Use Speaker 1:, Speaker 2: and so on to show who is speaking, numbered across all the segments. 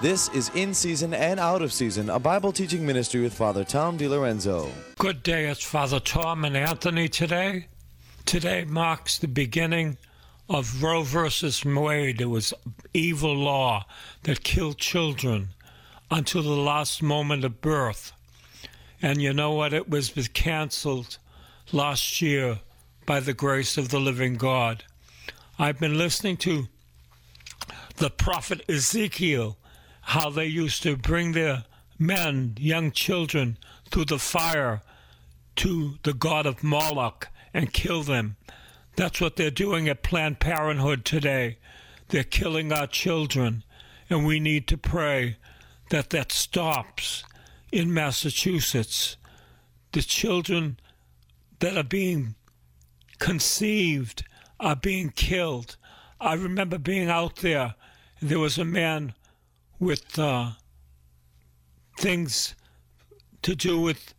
Speaker 1: This is In Season and Out of Season, a Bible teaching ministry with Father Tom DiLorenzo.
Speaker 2: Good day, it's Father Tom and Anthony today. Today marks the beginning of Roe versus Wade. It was evil law that killed children until the last moment of birth. And you know what? It was canceled last year by the grace of the living God. I've been listening to the prophet Ezekiel, how they used to bring their men, young children, through the fire to the god of Moloch and kill them. That's what they're doing at Planned Parenthood today. They're killing our children, and we need to pray that that stops in Massachusetts. The children that are being conceived are being killed. I remember being out there. There was a man with things to do with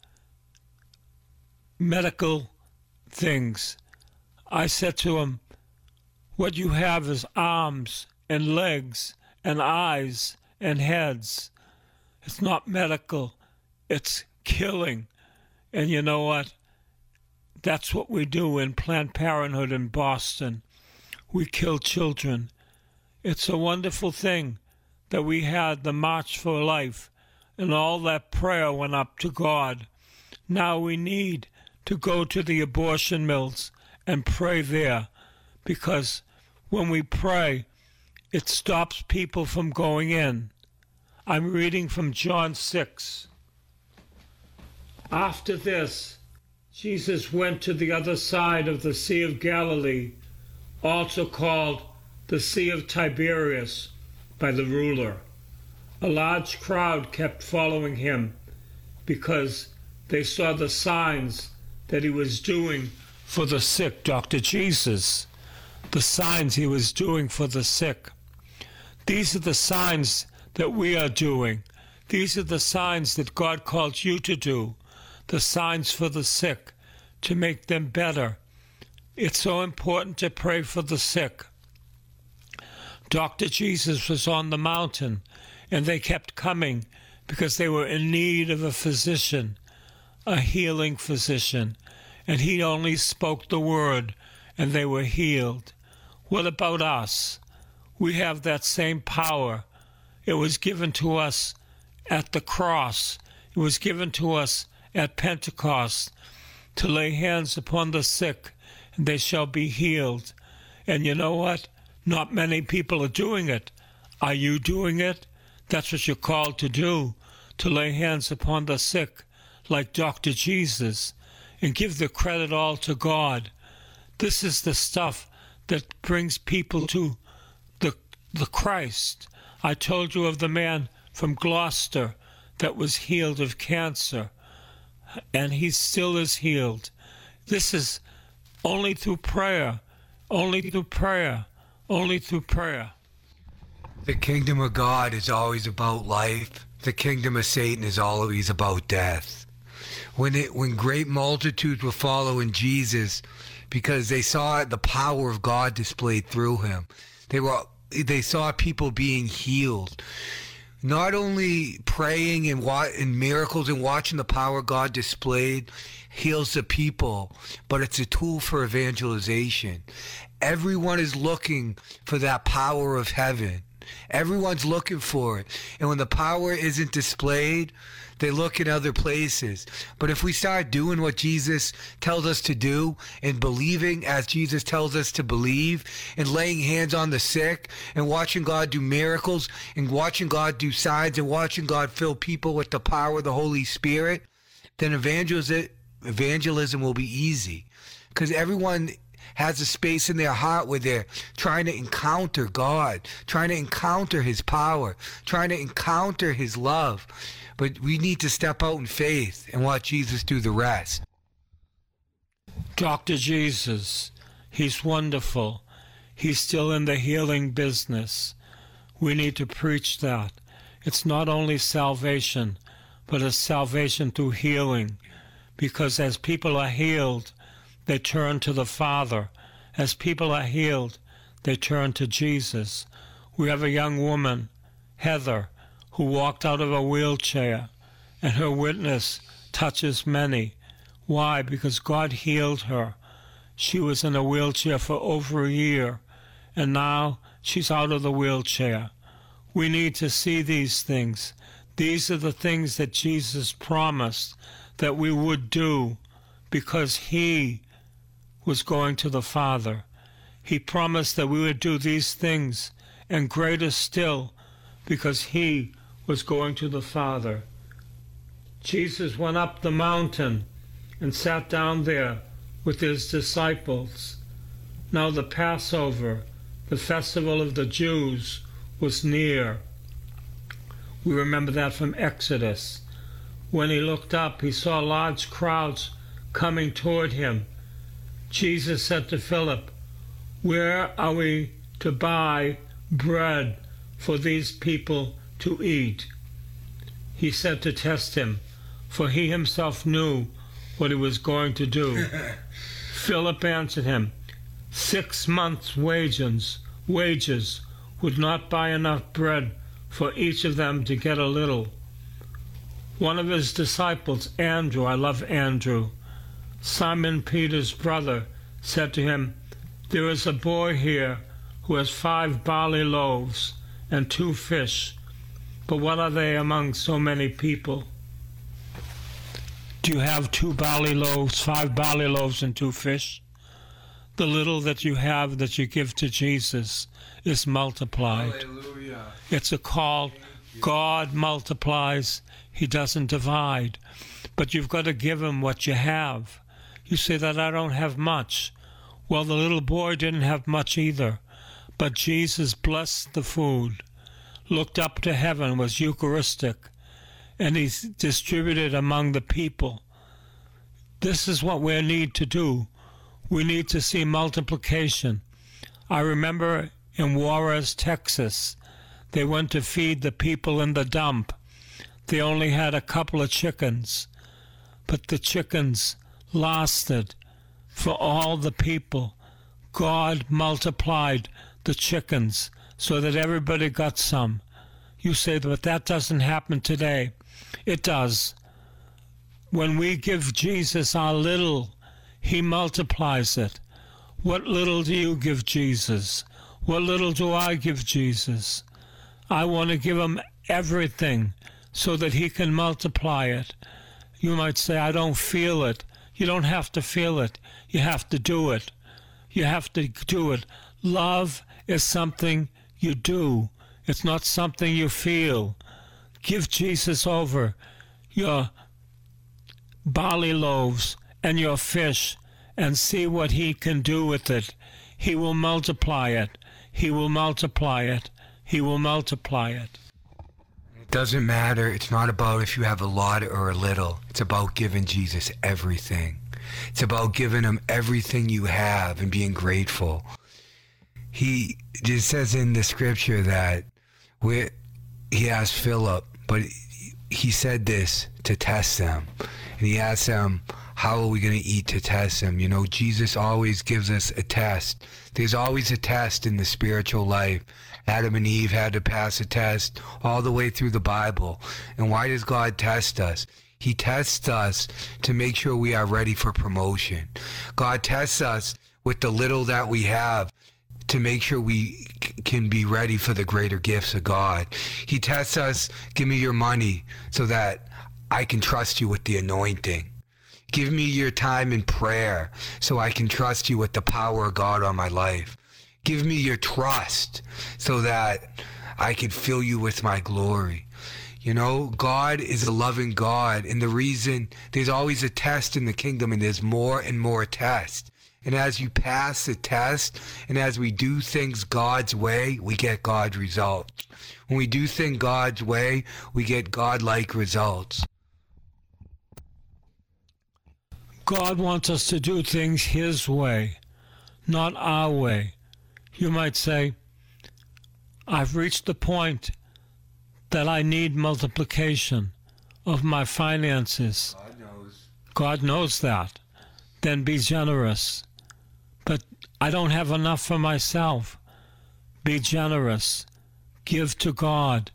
Speaker 2: medical things. I said to him, what you have is arms and legs and eyes and heads. It's not medical, it's killing. And you know what? That's what we do in Planned Parenthood in Boston. We kill children. It's a wonderful thing that we had the March for Life, and all that prayer went up to God. Now we need to go to the abortion mills and pray there, because when we pray, it stops people from going in. I'm reading from John 6. After this, Jesus went to the other side of the Sea of Galilee, also called the Sea of Tiberias, by the ruler. A large crowd kept following him because they saw the signs that he was doing for the sick, Dr. Jesus. The signs he was doing for the sick. These are the signs that we are doing. These are the signs that God called you to do. The signs for the sick, to make them better. It's so important to pray for the sick. Dr. Jesus was on the mountain, and they kept coming because they were in need of a physician, a healing physician, and he only spoke the word, and they were healed. What about us? We have that same power. It was given to us at the cross. It was given to us at Pentecost to lay hands upon the sick, and they shall be healed. And you know what? Not many people are doing it. Are you doing it? That's what you're called to do, to lay hands upon the sick, like Dr. Jesus, and give the credit all to God. This is the stuff that brings people to the Christ. I told you of the man from Gloucester that was healed of cancer, and he still is healed. This is only through prayer, only through prayer. Only through prayer.
Speaker 3: The kingdom of God is always about life. The kingdom of Satan is always about death. When great multitudes were following Jesus because they saw the power of God displayed through him, they saw people being healed. Not only praying and miracles and watching the power of God displayed heals the people, but it's a tool for evangelization. Everyone is looking for that power of heaven. Everyone's looking for it. And when the power isn't displayed, they look in other places. But if we start doing what Jesus tells us to do and believing as Jesus tells us to believe and laying hands on the sick and watching God do miracles and watching God do signs and watching God fill people with the power of the Holy Spirit, then evangelism will be easy. Because everyone has a space in their heart where they're trying to encounter God, trying to encounter his power, trying to encounter his love. But we need to step out in faith and watch Jesus do the rest.
Speaker 2: Dr. Jesus, he's wonderful. He's still in the healing business. We need to preach that. It's not only salvation, but it's salvation through healing. Because as people are healed, they turn to the Father. As people are healed, they turn to Jesus. We have a young woman, Heather, who walked out of a wheelchair, and her witness touches many. Why? Because God healed her. She was in a wheelchair for over a year, and now she's out of the wheelchair. We need to see these things. These are the things that Jesus promised that we would do because he was going to the Father. He promised that we would do these things, and greater still, because he was going to the Father. Jesus went up the mountain and sat down there with his disciples. Now the Passover, the festival of the Jews, was near. We remember that from Exodus. When he looked up, he saw large crowds coming toward him. Jesus said to Philip, "Where are we to buy bread for these people to eat?" He said to test him, for he himself knew what he was going to do. Philip answered him, 6 months' wages would not buy enough bread for each of them to get a little. One of his disciples, Andrew, I love Andrew, Simon Peter's brother, said to him, "There is a boy here who has 5 barley loaves and 2 fish, but what are they among so many people?" Do you have 2 barley loaves, 5 barley loaves and 2 fish? The little that you have that you give to Jesus is multiplied.
Speaker 3: Hallelujah.
Speaker 2: It's a call. God multiplies. He doesn't divide. But you've got to give him what you have. You say that I don't have much. Well, the little boy didn't have much either. But Jesus blessed the food, looked up to heaven, was Eucharistic, and he distributed among the people. This is what we need to do. We need to see multiplication. I remember in Juarez, Texas, they went to feed the people in the dump. They only had a couple of chickens, but the chickens lasted for all the people. God multiplied the chickens so that everybody got some. You say, but that doesn't happen today. It does. When we give Jesus our little, he multiplies it. What little do you give Jesus? What little do I give Jesus? I want to give him everything so that he can multiply it. You might say, I don't feel it. You don't have to feel it. You have to do it. You have to do it. Love is something you do. It's not something you feel. Give Jesus over your barley loaves and your fish and see what he can do with it. He will multiply it. He will multiply it. He will multiply it.
Speaker 3: It doesn't matter. It's not about if you have a lot or a little. It's about giving Jesus everything. It's about giving him everything you have and being grateful. He just says in the scripture that he asked Philip, but he said this to test them. And he asked them, how are we going to eat to test them? You know, Jesus always gives us a test. There's always a test in the spiritual life. Adam and Eve had to pass a test all the way through the Bible. And why does God test us? He tests us to make sure we are ready for promotion. God tests us with the little that we have to make sure we can be ready for the greater gifts of God. He tests us, give me your money so that I can trust you with the anointing. Give me your time in prayer so I can trust you with the power of God on my life. Give me your trust so that I can fill you with my glory. You know, God is a loving God, and the reason there's always a test in the kingdom, and there's more and more tests. And as you pass the test, and as we do things God's way, we get God's results. When we do things God's way, we get God-like results.
Speaker 2: God wants us to do things his way, not our way. You might say, I've reached the point that I need multiplication of my finances.
Speaker 3: God knows.
Speaker 2: God knows that. Then be generous. But I don't have enough for myself. Be generous. Give to God.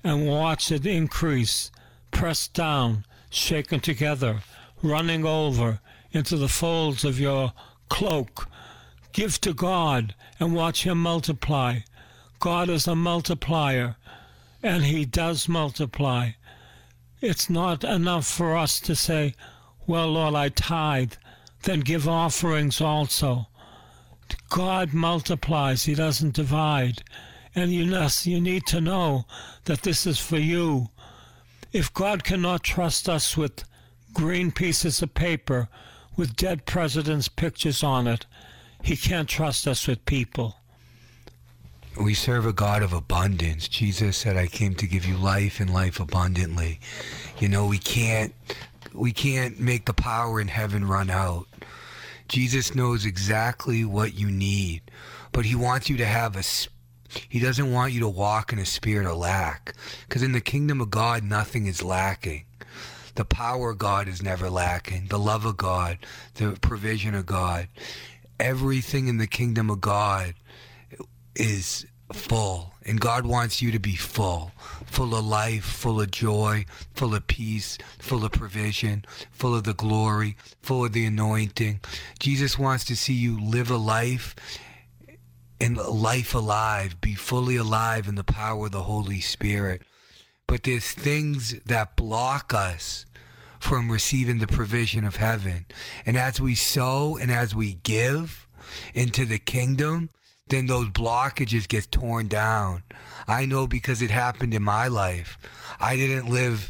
Speaker 2: and watch it increase, pressed down, shaken together, running over into the folds of your cloak. Give to God and watch Him multiply. God is a multiplier, and He does multiply. It's not enough for us to say, well, Lord, I tithe, then give offerings also. God multiplies, He doesn't divide. And you need to know that this is for you. If God cannot trust us with green pieces of paper with dead presidents' pictures on it, He can't trust us with people.
Speaker 3: We serve a God of abundance. Jesus said, I came to give you life and life abundantly. You know, we can't make the power in heaven run out. Jesus knows exactly what you need, but He wants you to have He doesn't want you to walk in a spirit of lack, because in the kingdom of God, nothing is lacking. The power of God is never lacking. The love of God, the provision of God, everything in the kingdom of God is full. And God wants you to be full of life, full of joy, full of peace, full of provision, full of the glory, full of the anointing. Jesus wants to see you live a life and life alive, be fully alive in the power of the Holy Spirit. But there's things that block us from receiving the provision of heaven. And as we sow and as we give into the kingdom, then those blockages get torn down. I know because it happened in my life. I didn't live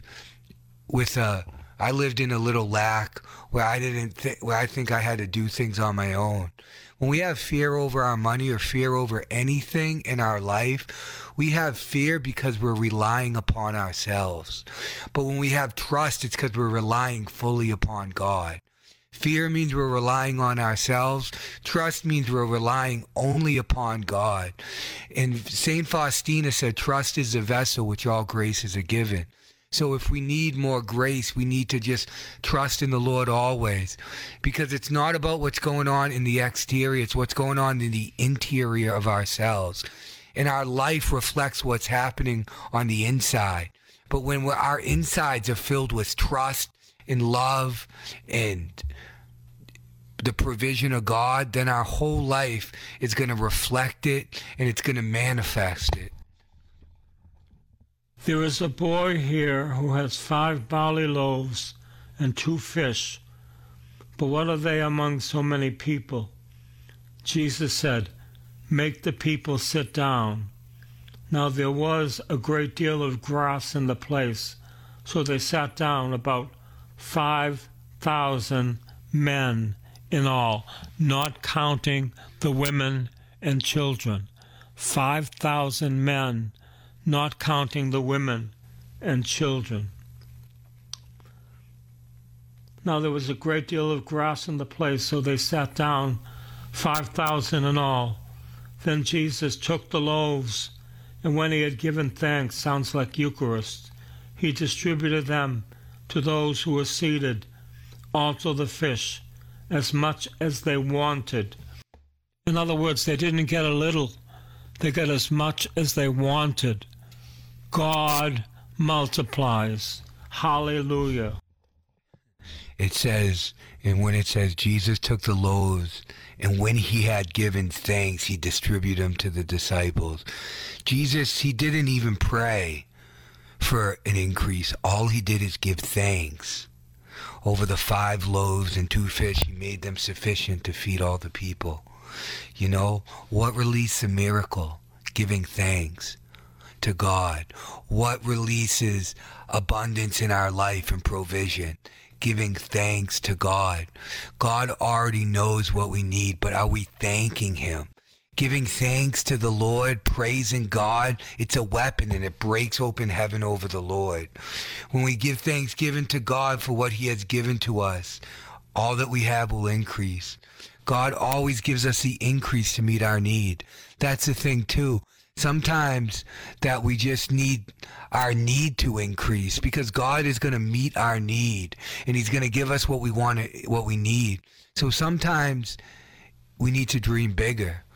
Speaker 3: I lived in a little lack where I think I had to do things on my own. When we have fear over our money or fear over anything in our life, we have fear because we're relying upon ourselves. But when we have trust, it's because we're relying fully upon God. Fear means we're relying on ourselves. Trust means we're relying only upon God. And St. Faustina said, trust is the vessel which all graces are given. So if we need more grace, we need to just trust in the Lord always. Because it's not about what's going on in the exterior, it's what's going on in the interior of ourselves. And our life reflects what's happening on the inside. But when our insides are filled with trust and love and the provision of God, then our whole life is going to reflect it and it's going to manifest it.
Speaker 2: There is a boy here who has 5 barley loaves and 2 fish. But what are they among so many people? Jesus said, make the people sit down. Now there was a great deal of grass in the place, so they sat down, about 5,000 men in all, not counting the women and children. 5,000 men, not counting the women and children. Now there was a great deal of grass in the place, so they sat down, 5,000 in all. Then Jesus took the loaves, and when He had given thanks, sounds like Eucharist, He distributed them to those who were seated, also the fish, as much as they wanted. In other words, they didn't get a little, they got as much as they wanted. God multiplies. Hallelujah.
Speaker 3: It says, and when it says Jesus took the loaves, and when He had given thanks, He distributed them to the disciples. Jesus, He didn't even pray for an increase. All He did is give thanks. Over the 5 loaves and 2 fish, He made them sufficient to feed all the people. You know, what released the miracle? Giving thanks to God. What releases abundance in our life and provision? Giving thanks to God. God already knows what we need, but are we thanking Him? Giving thanks to the Lord, praising God, it's a weapon and it breaks open heaven over the Lord. When we give thanksgiving to God for what He has given to us, all that we have will increase. God always gives us the increase to meet our need. That's the thing too. Sometimes that we just need our need to increase because God is going to meet our need and He's going to give us what we want, what we need. So sometimes we need to dream bigger.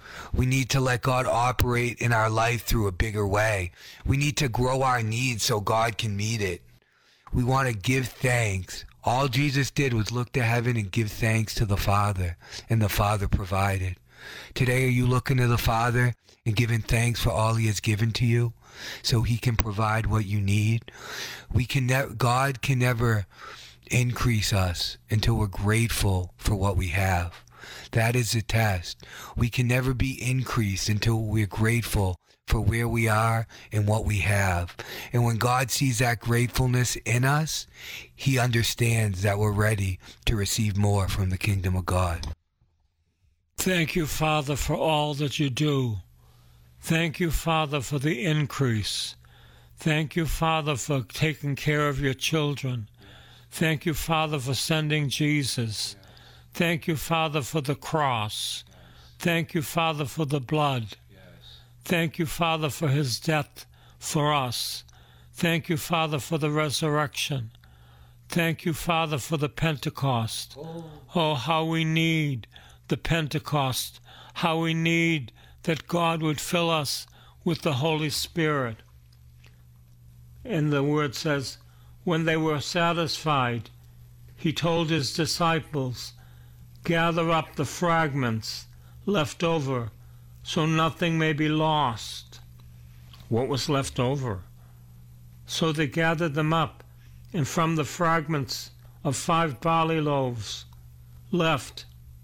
Speaker 3: We need to let God operate in our life through a bigger way. We need to grow our needs so God can meet it. We want to give thanks. All Jesus did was look to heaven and give thanks to the Father, and the Father provided. Today, are you looking to the Father and giving thanks for all he has given to you so he can provide what you need? God can never increase us until we're grateful for what we have. That is the test. We can never be increased until we're grateful for where we are and what we have. And when God sees that gratefulness in us, he understands that we're ready to receive more from the kingdom of God.
Speaker 2: Thank you, Father, for all that you do. Thank you, Father, for the increase. Thank you, Father, for taking care of your children. Thank you, Father, for sending Jesus. Thank you, Father, for the cross. Thank you, Father, for the blood. Thank you, Father, for his death for us. Thank you, Father, for the resurrection. Thank you, Father, for the Pentecost. Oh, how we need the Pentecost. How we need that God would fill us with the Holy Spirit. And the word says, when they were satisfied, he told his disciples, gather up the fragments left over, so nothing may be lost. What was left over? So they gathered them up, and from the fragments of 5 barley loaves left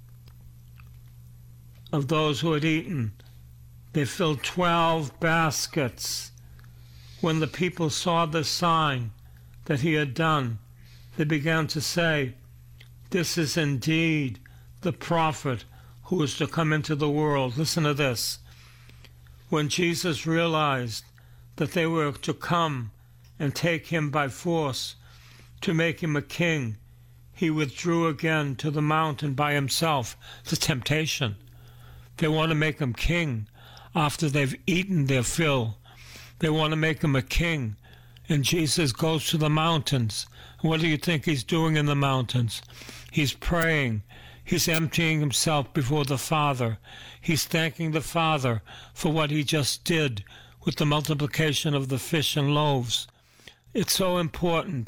Speaker 2: of those who had eaten, they filled 12 baskets. When the people saw the sign that he had done, they began to say, this is indeed the prophet who is to come into the world. Listen to this. When Jesus realized that they were to come and take him by force to make him a king, he withdrew again to the mountain by himself. It's a temptation. They want to make him king after they've eaten their fill. They want to make him a king. And Jesus goes to the mountains. What do you think he's doing in the mountains? He's praying. He's emptying himself before the Father. He's thanking the Father for what he just did with the multiplication of the fish and loaves. It's so important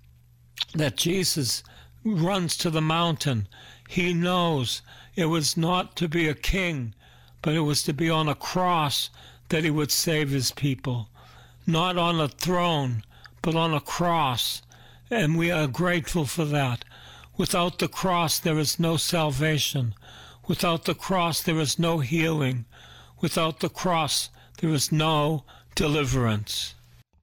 Speaker 2: that Jesus runs to the mountain. He knows it was not to be a king, but it was to be on a cross that he would save his people. Not on a throne, but on a cross. And we are grateful for that. Without the cross, there is no salvation. Without the cross, there is no healing. Without the cross, there is no deliverance.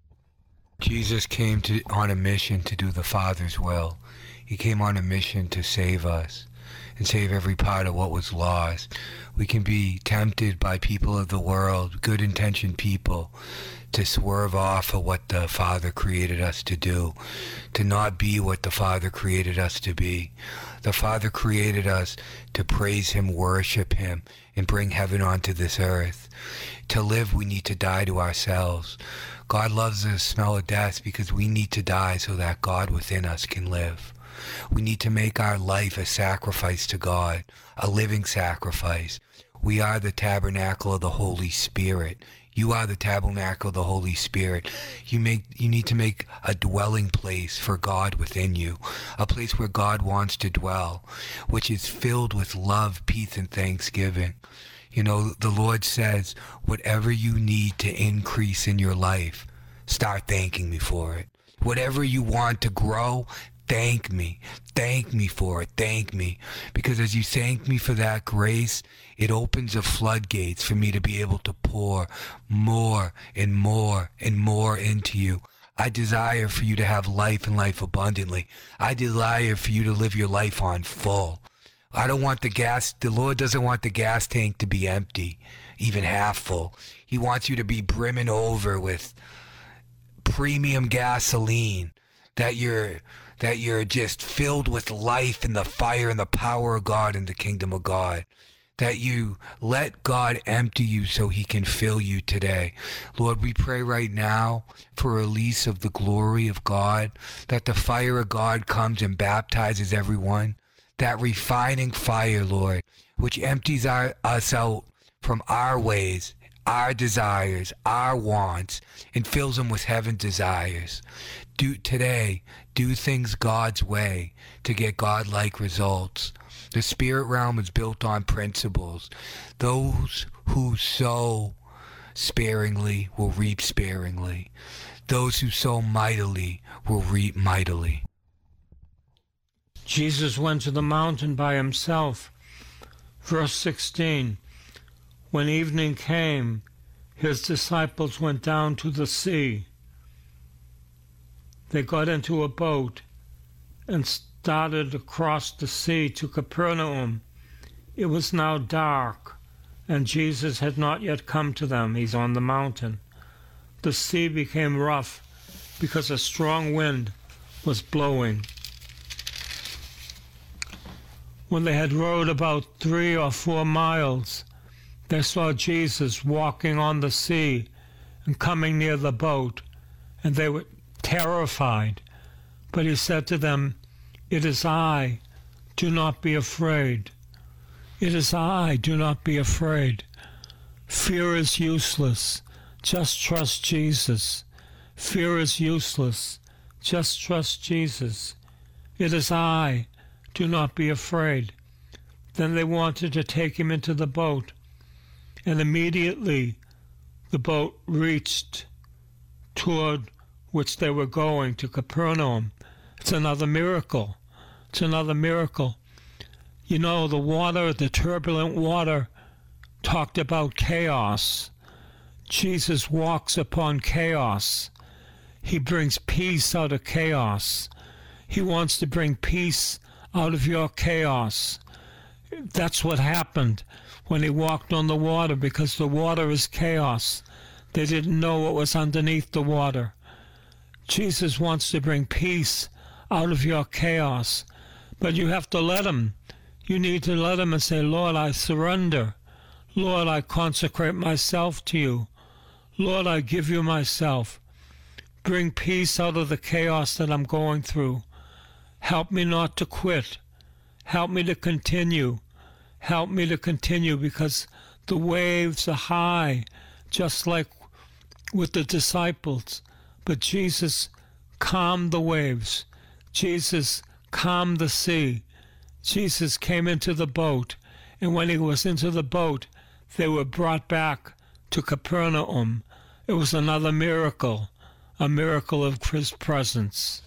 Speaker 3: Jesus came on a mission to do the Father's will. He came on a mission to save us and save every part of what was lost. We can be tempted by people of the world, good-intentioned people, to swerve off of what the Father created us to do, to not be what the Father created us to be. The Father created us to praise him, worship him, and bring heaven onto this earth. To live, we need to die to ourselves. God loves the smell of death because we need to die so that God within us can live. We need to make our life a sacrifice to God, a living sacrifice. We are the tabernacle of the Holy Spirit. You are the tabernacle of the Holy Spirit. You need to make a dwelling place for God within you, a place where God wants to dwell, which is filled with love, peace, and thanksgiving. You know, the Lord says, whatever you need to increase in your life, start thanking me for it. Whatever you want to grow, thank me. Thank me for it. Thank me. Because as you thank me for that grace, it opens the floodgates for me to be able to pour more and more and more into you. I desire for you to have life and life abundantly. I desire for you to live your life on full. I don't want the Lord doesn't want the gas tank to be empty, even half full. He wants you to be brimming over with premium gasoline, that you're just filled with life and the fire and the power of God in the kingdom of God. That you let God empty you so he can fill you today. Lord, we pray right now for a release of the glory of God, that the fire of God comes and baptizes everyone. That refining fire, Lord, which empties us out from our ways, our desires, our wants, and fills them with heaven's desires. Do things God's way to get God-like results. The spirit realm is built on principles. Those who sow sparingly will reap sparingly. Those who sow mightily will reap mightily.
Speaker 2: Jesus went to the mountain by himself. Verse 16, when evening came, his disciples went down to the sea. They got into a boat and started across the sea to Capernaum. It was now dark, and Jesus had not yet come to them. He's on the mountain. The sea became rough because a strong wind was blowing. When they had rowed about 3 or 4 miles, they saw Jesus walking on the sea and coming near the boat, and they were terrified. But he said to them, "It is I, do not be afraid. It is I, do not be afraid. Fear is useless, just trust Jesus. Fear is useless, just trust Jesus. It is I, do not be afraid." Then they wanted to take him into the boat, and immediately the boat reached toward which they were going, to Capernaum. It's another miracle. It's another miracle. You know, the water, the turbulent water, talked about chaos. Jesus walks upon chaos. He brings peace out of chaos. He wants to bring peace out of your chaos. That's what happened when he walked on the water, because the water is chaos. They didn't know what was underneath the water. Jesus wants to bring peace out of your chaos, but you have to let him. You need to let him and say, "Lord, I surrender. Lord, I consecrate myself to you. Lord, I give you myself. Bring peace out of the chaos that I'm going through. Help me not to quit. Help me to continue. Help me to continue, because the waves are high, just like with the disciples. But Jesus calmed the waves. Jesus calmed the sea. Jesus came into the boat, and when he was into the boat, they were brought back to Capernaum. It was another miracle, a miracle of his presence.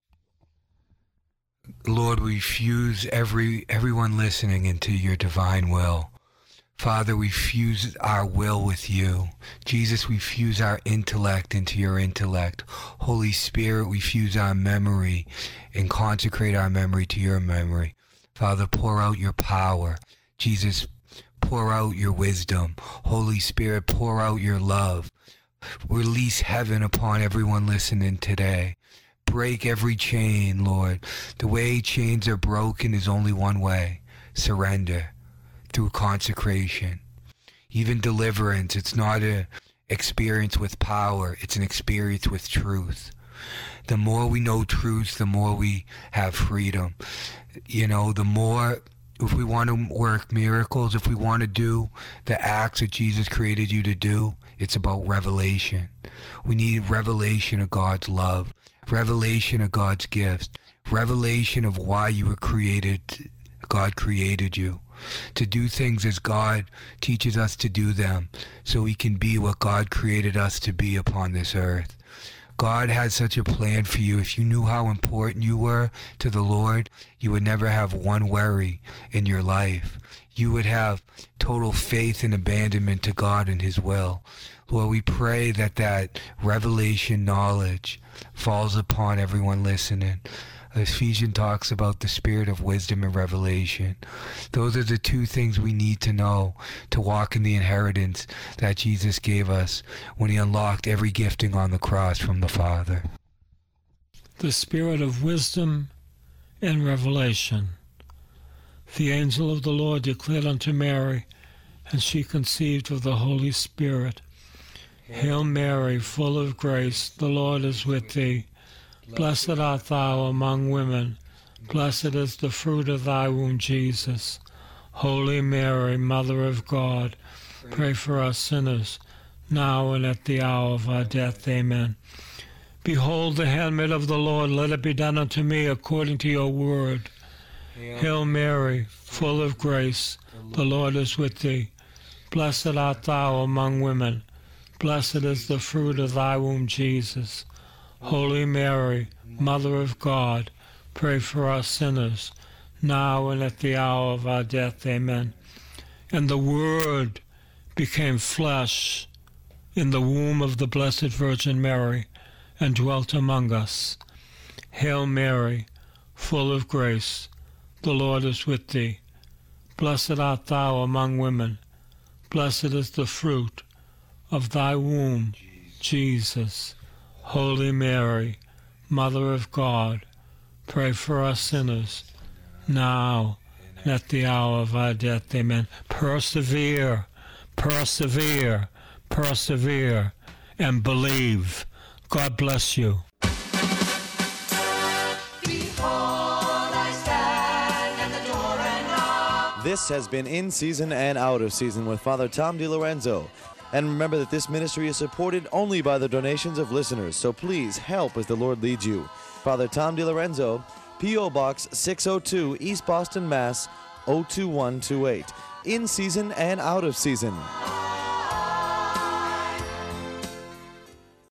Speaker 3: Lord, we fuse everyone listening into your divine will. Father, we fuse our will with you. Jesus, we fuse our intellect into your intellect. Holy Spirit, we fuse our memory and consecrate our memory to your memory. Father, pour out your power. Jesus, pour out your wisdom. Holy Spirit, pour out your love. Release heaven upon everyone listening today. Break every chain, Lord. The way chains are broken is only one way: surrender, through consecration. Even deliverance, it's not an experience with power, it's an experience with truth. The more we know truth, the more we have freedom. You know, the more, if we want to work miracles, if we want to do the acts that Jesus created you to do, it's about revelation. We need revelation of God's love, revelation of God's gifts, revelation of why you were created. God created you to do things as God teaches us to do them, so we can be what God created us to be upon this earth. God has such a plan for you. If you knew how important you were to the Lord, you would never have one worry in your life. You would have total faith and abandonment to God and his will. Lord, we pray that that revelation knowledge falls upon everyone listening. Ephesians talks about the spirit of wisdom and revelation. Those are the two things we need to know to walk in the inheritance that Jesus gave us when he unlocked every gifting on the cross from the Father.
Speaker 2: The spirit of wisdom and revelation. The angel of the Lord declared unto Mary, and she conceived of the Holy Spirit. Hail Mary, full of grace, the Lord is with thee. Blessed art thou among women. Blessed is the fruit of thy womb, Jesus. Holy Mary, Mother of God, pray for us sinners, now and at the hour of our death. Amen. Behold the handmaid of the Lord, let it be done unto me according to your word. Hail Mary, full of grace, the Lord is with thee. Blessed art thou among women. Blessed is the fruit of thy womb, Jesus. Holy Mary, Mother of God, pray for us sinners, now and at the hour of our death. Amen. And the Word became flesh in the womb of the Blessed Virgin Mary, and dwelt among us. Hail Mary, full of grace, the Lord is with thee. Blessed art thou among women. Blessed is the fruit of thy womb, Jesus. Holy Mary, Mother of God, pray for us sinners, now and at the hour of our death. Amen. Persevere, persevere, persevere, and believe. God bless you.
Speaker 1: This has been In Season and Out of Season with Father Tom DiLorenzo. And remember that this ministry is supported only by the donations of listeners, so please help as the Lord leads you. Father Tom DiLorenzo, P.O. Box 602, East Boston, Mass. 02128. In Season and Out of Season.